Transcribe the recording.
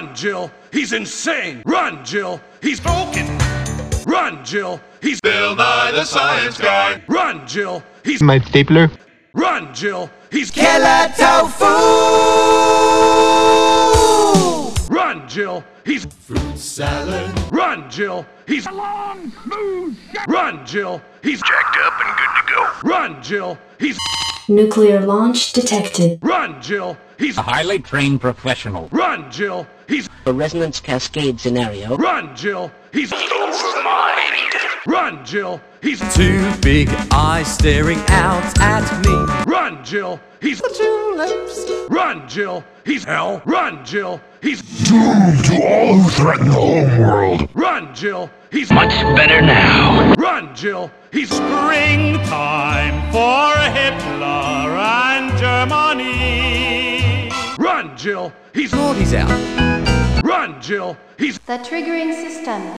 Run, Jill. He's insane. Run, Jill. He's broken. Run, Jill. He's Bill Nye the Science Guy. Run, Jill. He's my stapler. Run, Jill. He's Killer Tofu. Run, Jill. He's Fruit salad. Run, Jill. He's long, smooth. Run, Jill. He's Jacked up and good to go. Run, Jill. He's Nuclear launch detected. Run, Jill. He's A highly trained professional. Run, Jill. He's A resonance cascade scenario. Run, Jill. He's Overmind. Run, Jill. He's Two big eyes staring out at me. Run, Jill. He's Tulips. Run, Jill. He's hell. Run, Jill. He's Doomed to all who threaten the homeworld. Run, Jill. He's Much better now. Run, Jill. He's Springtime for Hitler and Germany. Run, Jill. He's He's out. Run, Jill. He's The triggering system